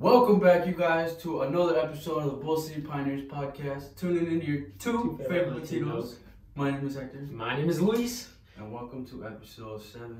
Welcome back, you guys, to another episode of the Bull City Pioneers podcast. Tuning into your two favorite Latinos. My name is Hector. My name is Luis. And welcome to episode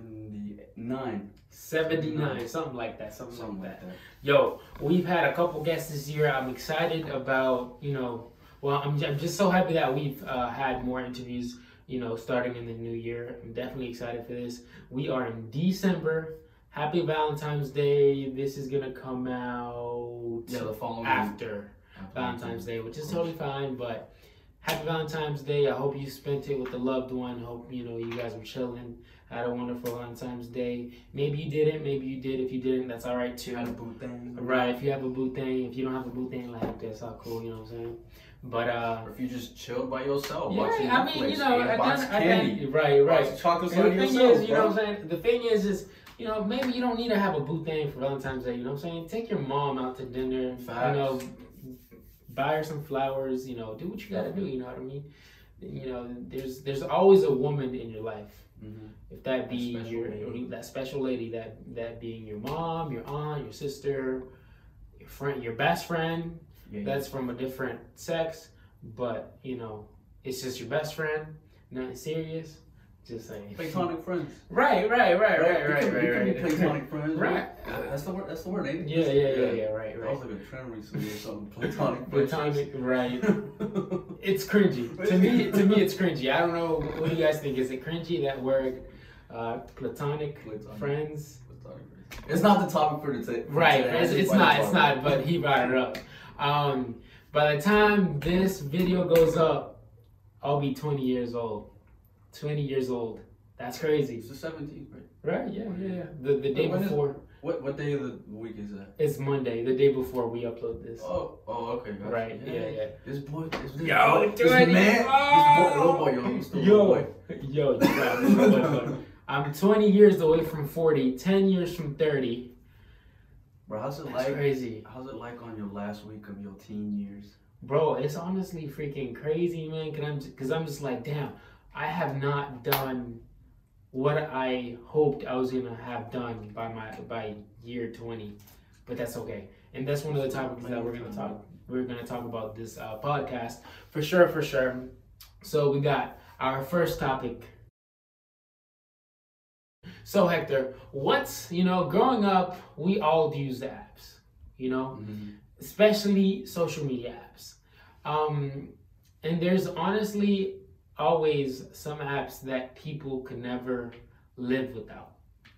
79. 79, something like that. Something like that. Yo, we've had a couple guests this year. I'm excited about, I'm just so happy that we've had more interviews, starting in the new year. I'm definitely excited for this. We are in December. Happy Valentine's Day. This is going to come out the following after Valentine's Day, which is totally fine, but happy Valentine's Day. I hope you spent it with a loved one. Hope, you guys were chilling. Had a wonderful Valentine's Day. Maybe you didn't. Maybe you did. If you didn't, that's all right too. You had a boo thing. Right. If you have a boo thing. If you don't have a boo thing, like, that's all cool. You know what I'm saying? But or if you just chilled by yourself, yeah, watching I mean, candy, right. Chocolates and on the thing yourself, is, you know what I'm saying? The thing is, maybe you don't need to have a boo thing for Valentine's Day. You know what I'm saying? Take your mom out to dinner. Facts. Buy her some flowers. Do what you gotta do. You know what I mean? There's always a woman in your life. Mm-hmm. If that be that special lady, that being your mom, your aunt, your sister, your friend, your best friend. That's from a different sex, but it's just your best friend, nothing serious. Just saying. Platonic friends. Right. Platonic friends. Right. That's the word, ain't it? Yeah. Right. That was like a trend recently or something. Platonic. Right. It's cringy. To me, it's cringy. I don't know. What do you guys think? Is it cringy, that word, platonic friends? It's not the topic for today. Right. It's not. But he brought it up. By the time this video goes up, I'll be 20 years old. 20 years old. That's crazy. It's the 17th, right? Right, yeah. The day before. What day of the week is that? It's Monday, the day before we upload this. Oh, okay. Gotcha. Right, yeah. This boy, this man, you got it. I'm 20 years away from 40, 10 years from 30. Bro, how's it crazy. How's it like on your last week of your teen years? Bro, it's honestly freaking crazy, man. Cause I'm just like, damn, I have not done what I hoped I was gonna have done by year 20, but that's okay. And that's one of the topics that we're gonna talk about this podcast for sure. So we got our first topic. So Hector, growing up, we all used apps, especially social media apps. And there's honestly always some apps that people could never live without.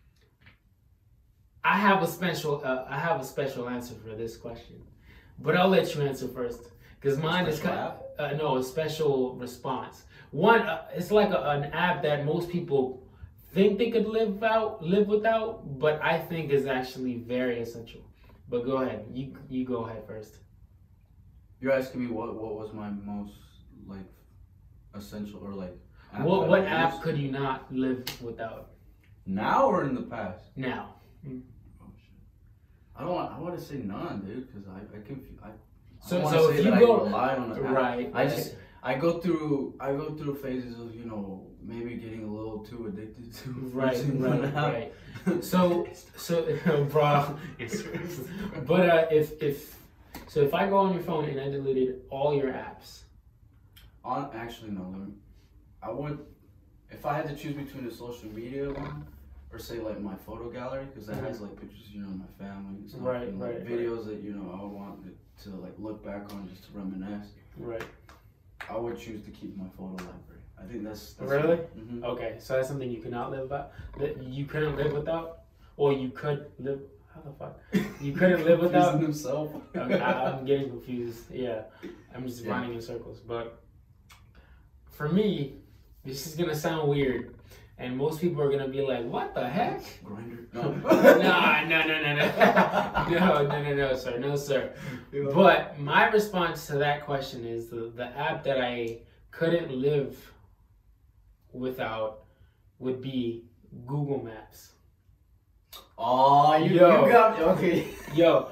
I have a special answer for this question, but I'll let you answer first, because mine is a special response. One, it's like an app that most people think they could live without, but I think is actually very essential. But go ahead, you go ahead first. You're asking me what was my most essential or app what app could you not live without? Now or in the past? Now. Oh shit! I want to say none, dude, because I confuse. So if you go rely on it, right? I go through phases of maybe getting a little too addicted to right. So bro, but if I go on your phone and I deleted all your apps. Actually no, I would, if I had to choose between a social media one or say my photo gallery, because that has pictures of my family and stuff, and videos that I would want to look back on just to reminisce. Right. I would choose to keep my photo library. I think that's really okay. So that's something you cannot live without. That you couldn't live without, or you could live. How the fuck? You couldn't live without himself. I'm getting confused. Yeah, I'm just running in circles. But for me, this is gonna sound weird, and most people are gonna be like, "What the heck?" Grindr? No, sir. But my response to that question is the app that I couldn't live without would be Google Maps. Oh, you got me. Okay. Yo,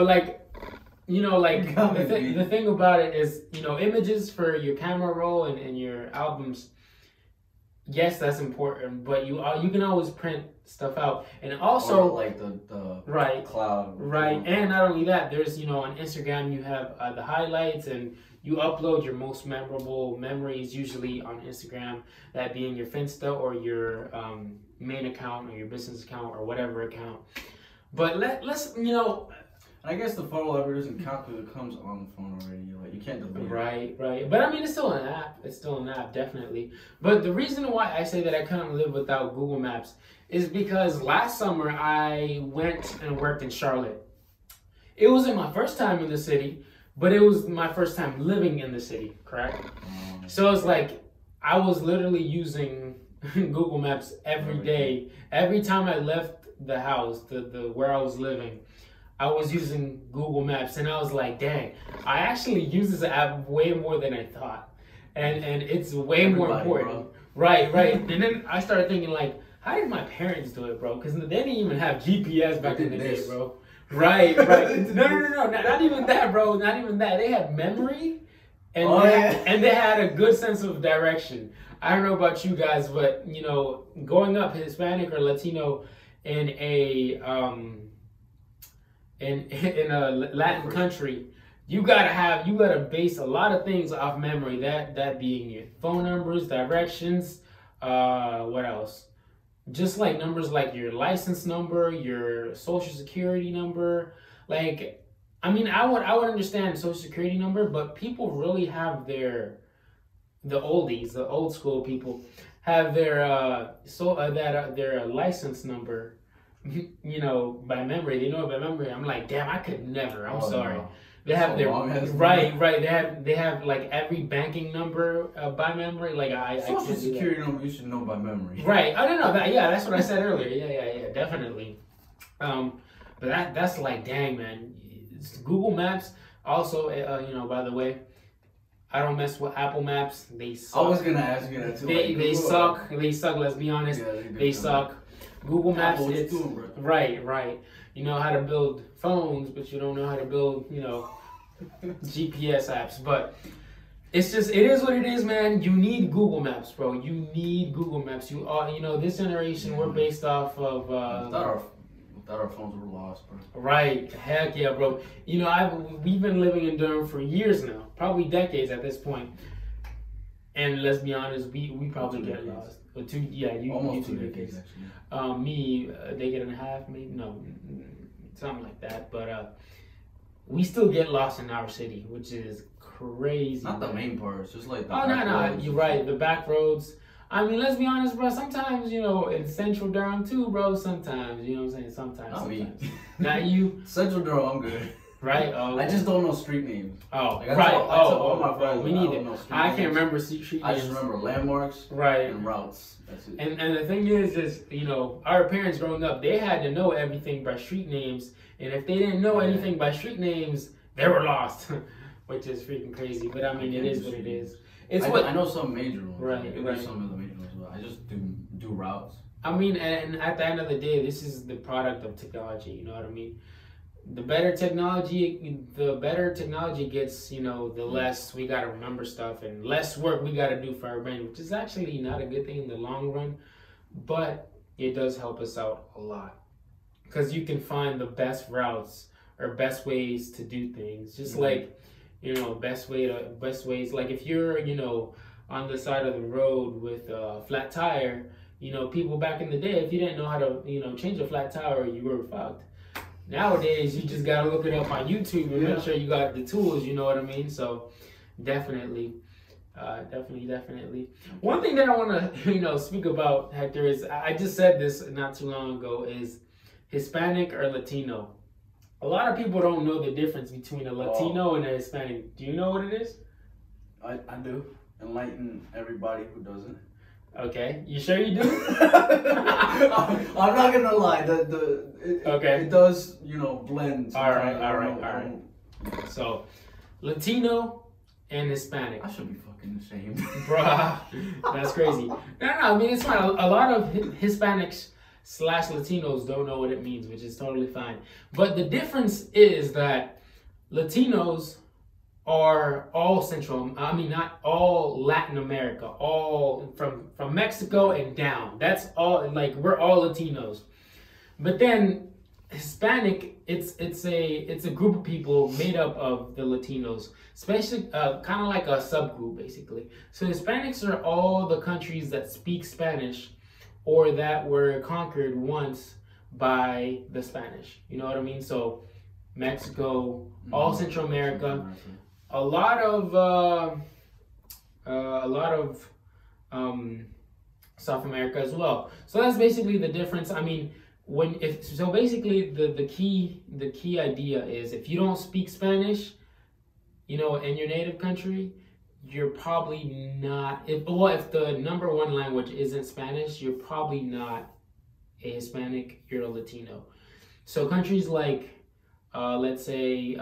the thing about it is, images for your camera roll and your albums, yes, that's important, but you can always print stuff out, and also or like the right cloud. right, and not only that, there's on Instagram you have the highlights, and you upload your most memorable memories usually on Instagram, that being your Finsta or your main account or your business account or whatever account. But let's I guess the photo library doesn't count because it comes on the phone already. Like you can't delete it. Right. But I mean, it's still an app. It's still an app, definitely. But the reason why I say that I couldn't live without Google Maps is because last summer I went and worked in Charlotte. It wasn't my first time in the city, but it was my first time living in the city, correct? So it's like I was literally using Google Maps every day. Every time I left the house, the where I was living, I was using Google Maps, and I was like, dang, I actually use this app way more than I thought. And it's way more important. Bro. Right. And then I started thinking, like, how did my parents do it, bro? Because they didn't even have GPS back in the day, bro. Right. No, not even that, bro. Not even that. They had memory, and and they had a good sense of direction. I don't know about you guys, but, growing up Hispanic or Latino in a in a Latin country, you gotta base a lot of things off memory. That being your phone numbers, directions, what else? Just like numbers like your license number, your social security number. Like, I mean, I would understand social security number, but people really have the oldies, the old school people have their their license number, by memory. They know it by memory. I'm like, damn, I could never. I'm sorry. No. They have their right. They have like every banking number by memory. Like social security number you should know by memory. Right. I don't know that. Yeah, that's what I said earlier. Yeah, definitely. But that's like, dang, man. It's Google Maps also. By the way, I don't mess with Apple Maps. They suck. I was gonna ask you that too. They suck. They suck. Let's be honest. Yeah, they suck. Google Maps, right. You know how to build phones, but you don't know how to build, GPS apps. But it is what it is, man. You need Google Maps, bro. You need Google Maps. You are, this generation, we're based off of. Thought our phones were lost, bro. Right. Heck yeah, bro. We've been living in Durham for years now, probably decades at this point. And let's be honest, we probably get lost. Almost 2 decades actually. Me, a decade and a half, maybe something like that. But we still get lost in our city, which is crazy. Not the main part. It's just like the you're right. The back roads. I mean, let's be honest, bro. Sometimes, in Central Durham too, bro. Sometimes, you know what I'm saying. Sometimes. Not me. Not you. Central Durham, I'm good. Right. I just don't know street names. Oh, like, right. All my friends. We need it. I can't remember street names. I just remember landmarks. Right. And routes. That's it. And the thing is, our parents growing up, they had to know everything by street names, and if they didn't know anything by street names, they were lost, which is freaking crazy. But I mean, it is what it is. I know some major ones. Right. Some of the major ones, but I just do routes. I mean, and at the end of the day, this is the product of technology. You know what I mean? The better technology gets, the less we gotta remember stuff and less work we gotta do for our brain, which is actually not a good thing in the long run, but it does help us out a lot because you can find the best routes or best ways to do things. Just like, best ways. Like if you're, on the side of the road with a flat tire, people back in the day, if you didn't know how to, change a flat tire, you were fucked. Nowadays, you just gotta look it up on YouTube and make sure you got the tools. You know what I mean? So, definitely. One thing that I want to, speak about, Hector, is I just said this not too long ago, is Hispanic or Latino. A lot of people don't know the difference between a Latino and a Hispanic. Do you know what it is? I do. Enlighten everybody who doesn't. Okay, you sure you do? I'm not gonna lie. It does, blend. All right. So, Latino and Hispanic. I should be fucking ashamed. Bruh, that's crazy. No, I mean, it's fine. A lot of Hispanics / Latinos don't know what it means, which is totally fine. But the difference is that Latinos are all not all Latin America, all from Mexico and down. That's all, like, we're all Latinos. But then Hispanic, it's a group of people made up of the Latinos, especially kind of like a subgroup basically. So Hispanics are all the countries that speak Spanish or that were conquered once by the Spanish. You know what I mean? So Mexico, all Central America, a lot of South America as well. So that's basically the difference. I mean, basically the key idea is, if you don't speak Spanish, you know, in your native country, you're probably not, if the number one language isn't Spanish, you're probably not a Hispanic, you're a Latino. So countries like let's say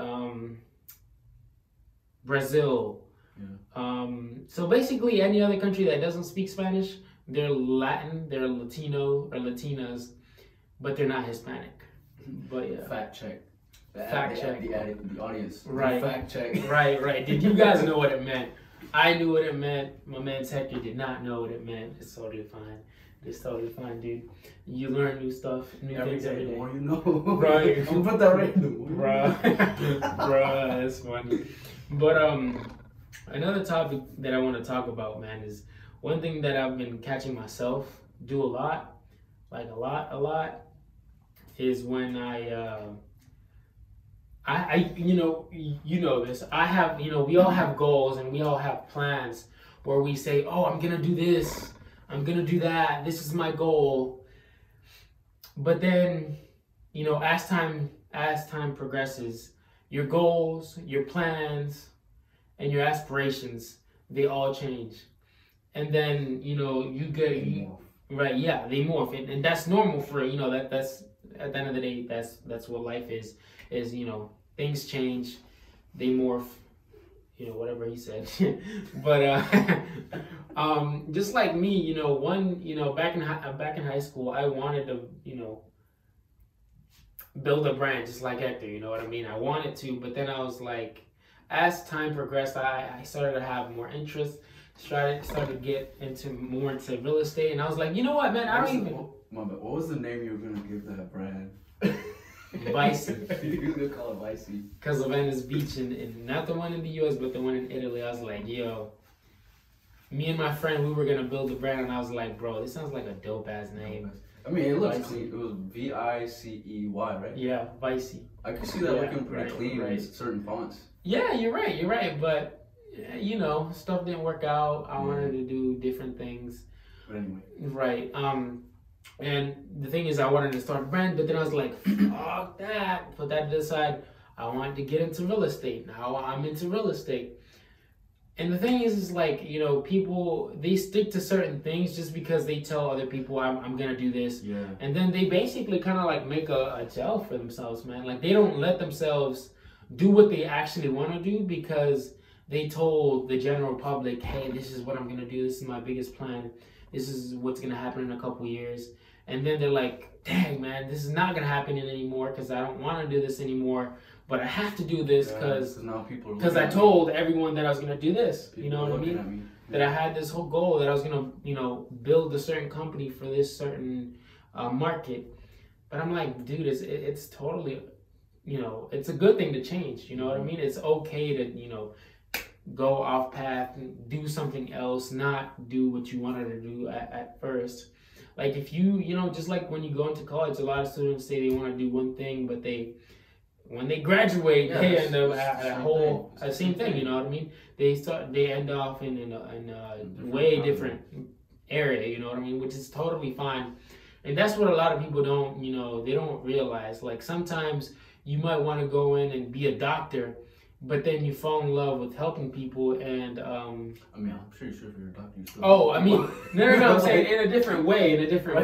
Brazil, so basically any other country that doesn't speak Spanish, they're Latin, they're Latino or Latinas, but they're not Hispanic. But yeah. Fact check. The audience. Right. Fact check. Right. Did you guys know what it meant? I knew what it meant. My man Hector did not know what it meant. It's totally fine. It's totally fine, dude. You learn new stuff, new things every day. The more you know. Right. I'm put that right in the more. Bruh, that's funny. But another topic that I want to talk about, man, is one thing that I've been catching myself do a lot, like a lot, is when I you know this. I have, you know, we all have goals and we all have plans where we say, oh, I'm gonna do this, I'm gonna do that, this is my goal. But then, you know, as time progresses, your goals, your plans, and your aspirations, they all change. And then, you know, they morph, and that's normal for, you know, that's at the end of the day, that's what life is, you know, things change, they morph, you know, whatever he said. But just like me, you know, back in high school, I wanted to, you know, build a brand just like Hector, you know what I mean? I wanted to, but then I was like, as time progressed, I started to have more interest, started to get more into real estate, and I was like, you know what, man, what was the name you were gonna give that brand? Vicey. You were gonna call it Vicey. Because of Venice Beach, and not the one in the US, but the one in Italy. I was like, yo, me and my friend, we were gonna build a brand, and I was like, bro, this sounds like a dope ass name. I mean, it looks clean. It was Vicey, right? Yeah, Vicey. I could see that looking pretty clean with certain fonts. Yeah, you're right. But, you know, stuff didn't work out. I wanted to do different things. But anyway. Right. And the thing is, I wanted to start a brand, but then I was like, fuck that. Put that to the side. I wanted to get into real estate. Now I'm into real estate. And the thing is like, you know, people, they stick to certain things just because they tell other people, I'm going to do this. Yeah. And then they basically kind of like make a gel for themselves, man. Like, they don't let themselves do what they actually want to do because they told the general public, hey, this is what I'm going to do. This is my biggest plan. This is what's going to happen in a couple years. And then they're like, dang, man, this is not going to happen anymore because I don't want to do this anymore. But I have to do this because I told everyone that I was going to do this. You know what I mean? That I had this whole goal that I was going to, you know, build a certain company for this certain market. But I'm like, dude, it's totally, you know, it's a good thing to change. You know what I mean? It's okay to, you know, go off path and do something else, not do what you wanted to do at first. Like if you know, just like when you go into college, a lot of students say they want to do one thing, but when they graduate, they end up at the same thing. You know what I mean? They end off in a way different area. You know what I mean? Which is totally fine. And that's what a lot of people don't, you know, they don't realize. Like sometimes you might want to go in and be a doctor, but then you fall in love with helping people, and I mean, I'm pretty sure if you're a doctor, you still. Oh, I mean, no. I'm saying in a different way.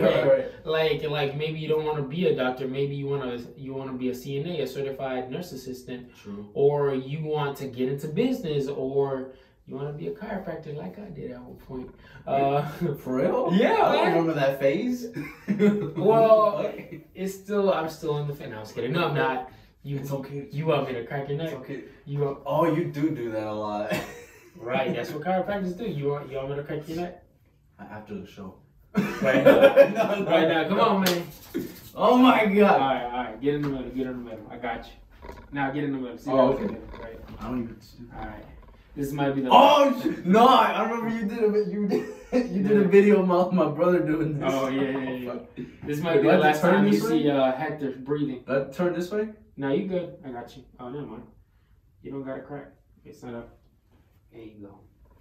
Right. Like maybe you don't want to be a doctor. Maybe you want to be a CNA, a certified nurse assistant. True. Or you want to get into business, or you want to be a chiropractor, like I did at one point. For real? Yeah, I don't remember that phase. Well, I'm still in the phase. No, I was kidding. No, I'm not. It's okay. You want me to crack your neck? It's okay. Oh, you do that a lot. Right, that's what chiropractors do. You want me to crack your neck? After the show. Right now. No. Right now. Come on, man. Oh my God. All right. Get in the middle. I got you. Now get in the middle. See okay. Right. I don't even. All right. This might be the. No! I remember you did a video of my brother doing this. Oh yeah. This might be the last time you see Hector breathing. Turn this way. No, you good. I got you. Oh, never mind. You don't got a crack. It's not up. There you go.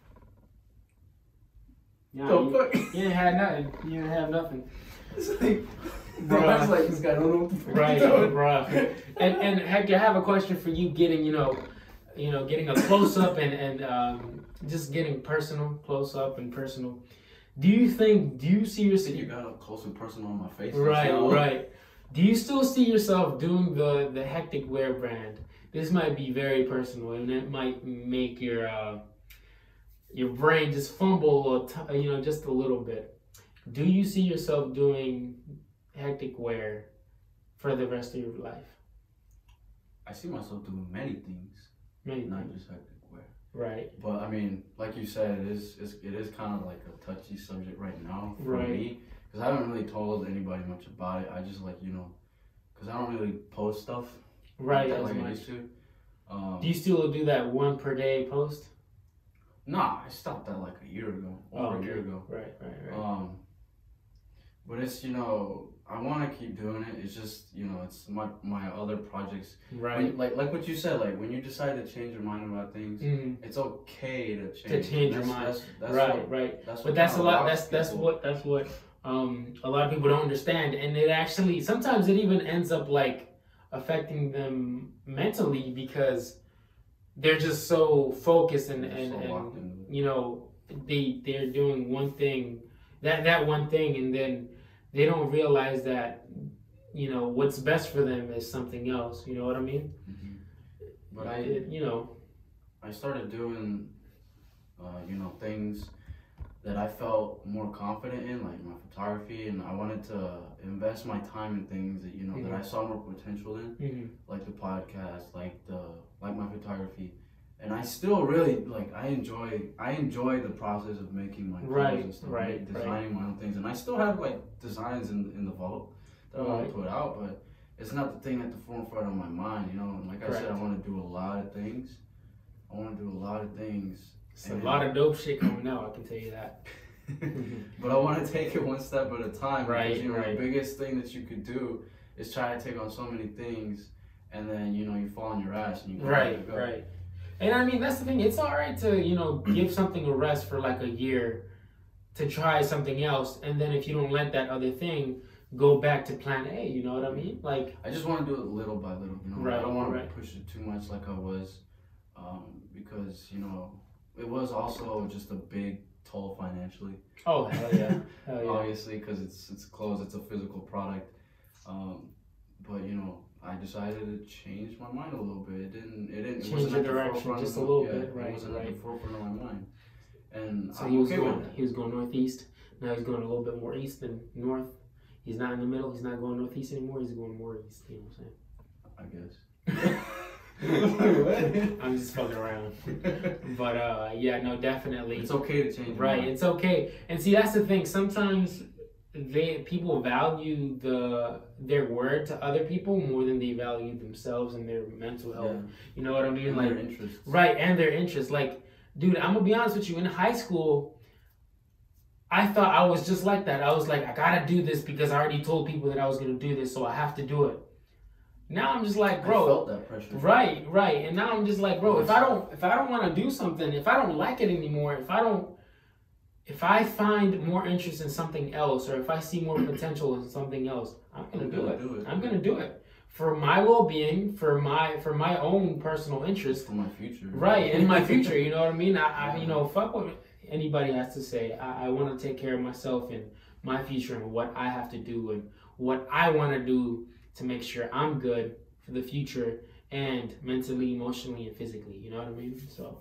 No, you didn't have nothing. You didn't have nothing. It's like, bro, I was like, this guy don't know what the fuck right, bro. And Hector, I have a question for you. Getting getting a close up and just getting personal, close up and personal. Do you see yourself? You got up close and personal on my face. Right. Do you still see yourself doing the Hectic Wear brand? This might be very personal, and it might make your brain just fumble, just a little bit. Do you see yourself doing Hectic Wear for the rest of your life? I see myself doing many things, not just Hectic Wear. Right. But I mean, like you said, it is kind of like a touchy subject right now for me, because I haven't really told anybody much about it. I just because I don't really post stuff. Right. Like I used to. Do you still do that 1 per day post? Nah, I stopped that like a year ago. A year ago. Right. But it's I want to keep doing it. It's just it's my other projects. Right. Like what you said. Like when you decide to change your mind about things, it's okay to change. Your mind. That's right. But that's a lot. That's what a lot of people don't understand, and it actually sometimes it even ends up like affecting them mentally because they're just so focused and they're doing one thing, that one thing, and then they don't realize that what's best for them is something else. You know what I mean? Mm-hmm. But I started doing things that I felt more confident in, like my photography, and I wanted to invest my time in things that that I saw more potential in, like the podcast, like my photography, and I still really I enjoy the process of making my clothes and stuff, designing my own things, and I still have designs in the vault that I want to put out, but it's not the thing at the forefront of my mind, And like I said, I want to do a lot of things. It's a lot of dope shit coming out, I can tell you that. But I want to take it one step at a time. Right, because, the biggest thing that you could do is try to take on so many things, and then, you fall on your ass and you go. Right. And I mean, that's the thing. It's all right to, give something a rest for like a year to try something else. And then if you don't like that other thing, go back to plan A, you know what I mean? I just want to do it little by little, I don't want to push it too much like I was, because, it was also just a big toll financially. Oh, hell yeah. Obviously, because it's clothes, it's a physical product. But, I decided to change my mind a little bit. It wasn't your direction just a little bit, right? It wasn't at the forefront of my mind. And so he was going northeast. Now he's going a little bit more east than north. He's not in the middle. He's not going northeast anymore. He's going more east. You know what I'm saying? I guess. I'm just fucking around. But no, definitely. It's okay to change. Right, it's okay. And see, that's the thing. Sometimes people value their word to other people more than they value themselves and their mental health. Yeah. You know what I mean? And their interests. Right, and their interests. Dude, I'm gonna be honest with you. In high school, I thought I was just like that. I was like, I gotta do this because I already told people that I was gonna do this, so I have to do it. Now I'm just like, bro. I felt that pressure. Right. And now I'm just like, bro, if I don't want to do something, if I don't like it anymore, if I find more interest in something else, or if I see more potential in something else, I'm gonna do it. I'm gonna do it for my well-being, for my own personal interest, for my future. Right, in my future. You know what I mean? I fuck what anybody has to say. I want to take care of myself and my future and what I have to do and what I want to do to make sure I'm good for the future and mentally, emotionally, and physically. You know what I mean? So,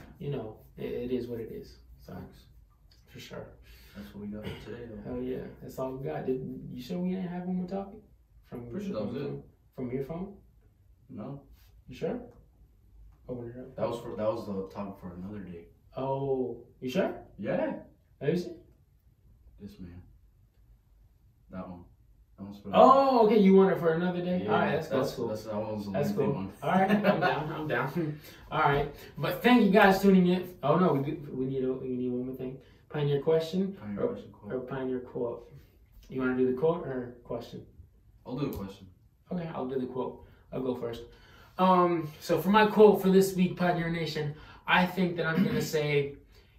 it is what it is. So, for sure. That's what we got for today, though. Hell yeah, that's all we got. You sure we didn't have one more topic? Pretty sure that was it. From your phone? No. You sure? Open it up. That was the topic for another day. Oh, you sure? Yeah. Let me see. This man. That one. Oh, okay. You want it for another day? Yeah, all right, that's cool. That was that's cool. One. All right, I'm down. I'm down. All right, but thank you guys tuning in. Oh no, we need one more thing. Pioneer question or Pioneer quote. You want to do the quote or question? I'll do the question. Okay, I'll do the quote. I'll go first. So for my quote for this week, Pioneer Nation, I think that I'm gonna say,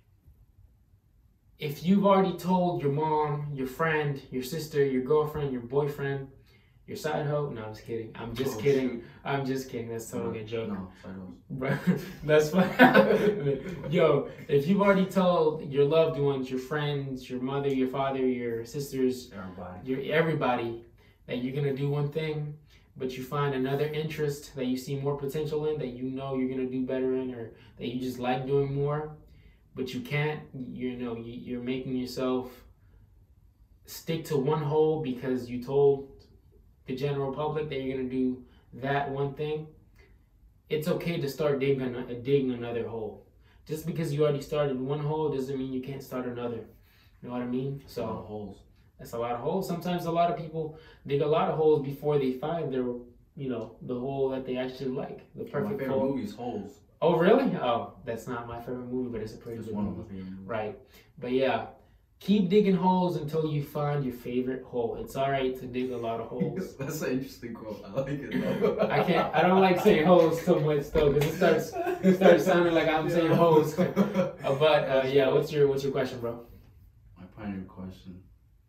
if you've already told your mom, your friend, your sister, your girlfriend, your boyfriend, your side hoe, no, I'm just kidding. I'm just kidding. Shoot. I'm just kidding. That's totally a joke. No, side hoes. That's fine. Yo, if you've already told your loved ones, your friends, your mother, your father, your sisters, everybody that you're gonna do one thing, but you find another interest that you see more potential in, that you know you're gonna do better in, or that you just like doing more, but you can't, you're making yourself stick to one hole because you told the general public that you're going to do that one thing. It's okay to start digging another hole. Just because you already started one hole doesn't mean you can't start another. You know what I mean? So, a lot of holes. That's a lot of holes. Sometimes a lot of people dig a lot of holes before they find their, the hole that they actually like. The perfect hole. My favorite movie is Holes. Oh, really? Oh, that's not my favorite movie, but it's a pretty good movie. Right. But yeah, keep digging holes until you find your favorite hole. It's all right to dig a lot of holes. That's an interesting quote. I like it though. I don't like saying holes so much though, because it starts sounding like I'm saying holes. But yeah, what's your question, bro? My pioneer question.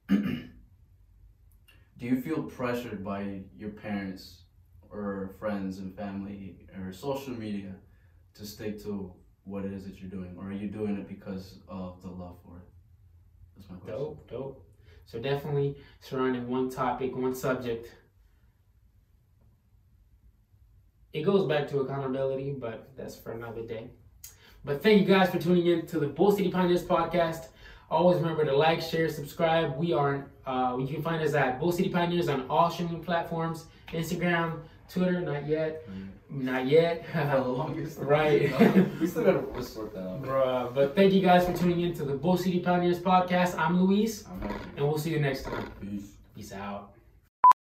Do you feel pressured by your parents or friends and family or social media to stick to what it is that you're doing, or are you doing it because of the love for it? That's my question. Dope. So definitely surrounding one topic, one subject. It goes back to accountability, but that's for another day. But thank you guys for tuning in to the Bull City Pioneers podcast. Always remember to like, share, subscribe. We are, you can find us at Bull City Pioneers on all streaming platforms, Instagram, Twitter, not yet. Not yet. For the longest. Right. We still gotta sort that out. Bruh. But thank you guys for tuning in to the Bull City Pioneers podcast. I'm Luis. I'm happy. And we'll see you next time. Peace. Peace out.